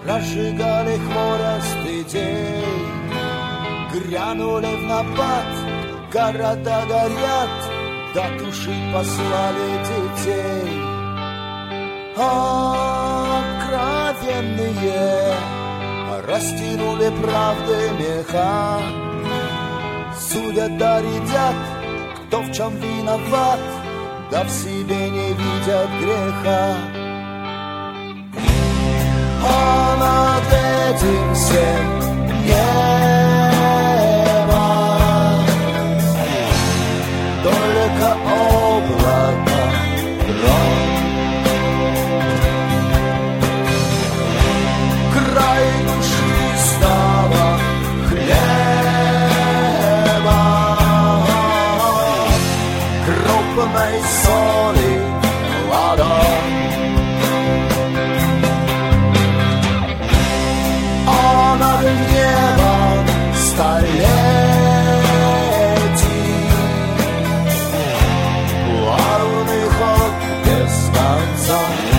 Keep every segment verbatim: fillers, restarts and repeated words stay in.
разжигали хворост идей, грянули в напад, города горят, дотушить послали детей. Откровенные растянули правды меха, судят да редят, кто в чем виноват, да в себе не видят греха. А над этим всем небо, только облако, гром. Край душистого хлеба, крупной соли ладонь. А над небом столетий плавный ход без конца.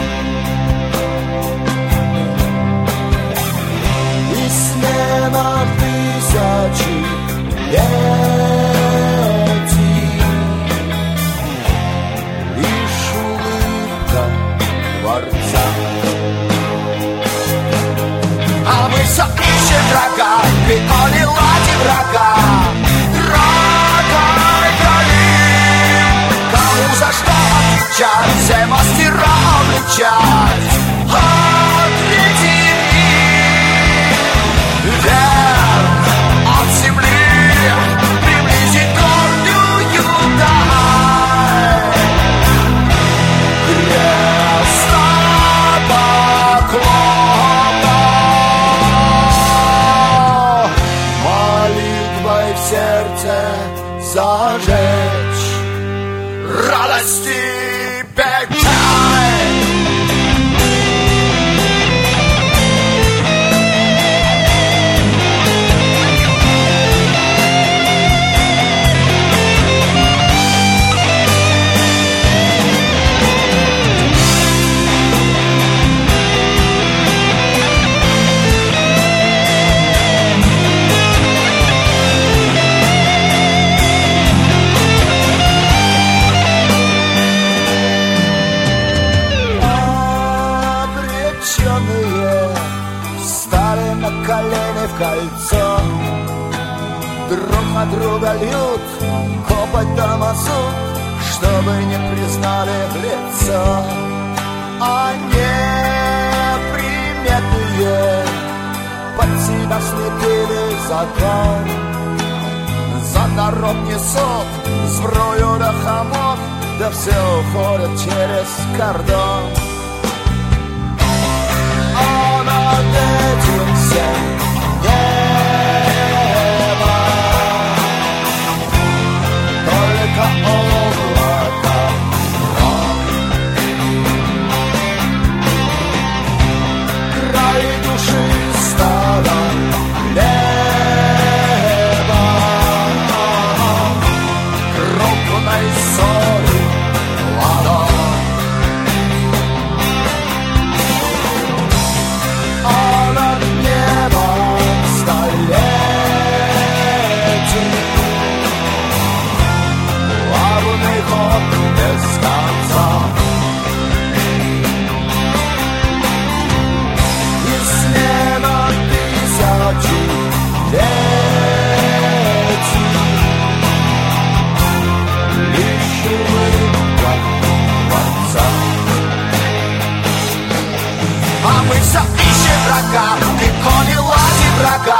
И смена тысячи летий, лишь улыбка Творца. А мы все ищем врага, приколи лади врага, драгой горим. Кому за что отвечать, все мастера обличать, ответим им. Вверх от земли приблизить гордую даль, крестопоклон. Молитвой в сердце зажечь радости печаль. Стали на колени в кольцо, друг на друга льют копоть да мазут, чтобы не признали в лицо. А неприметные под себя слепили закон, за народ несут сбрую да хамов, да все уходят через кордон. А над этим всем небо, только облако, гром. Край душистого хлеба, крупной соли ладонь. Без конца. И смена тысячи летий, лишь улыбка Творца. А мы все ищем врага, далеко не лази врага,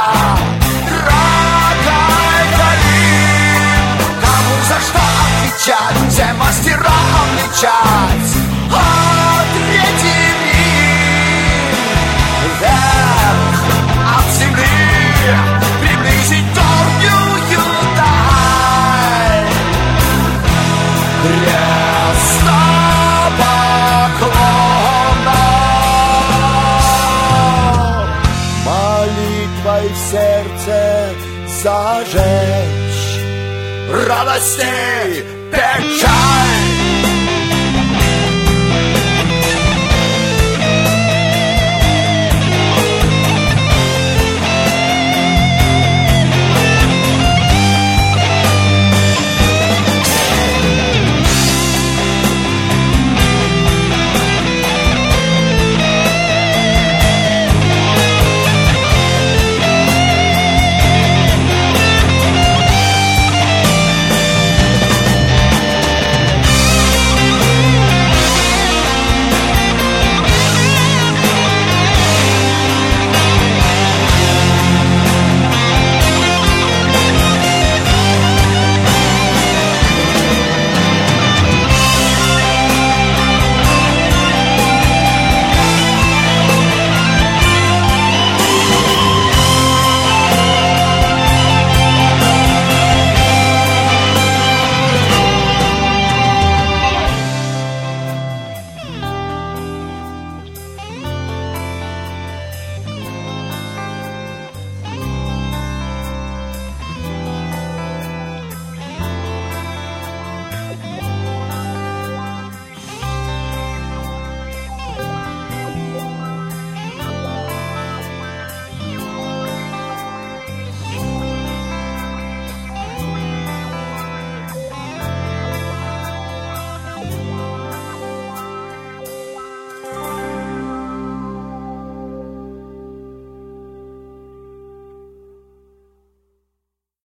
драгой горим. Кому за что отвечать, все мастера обличать, ответим им. Вверх от земли приблизить гордую даль, крестопоклон. Молитвой в сердце зажечь радостей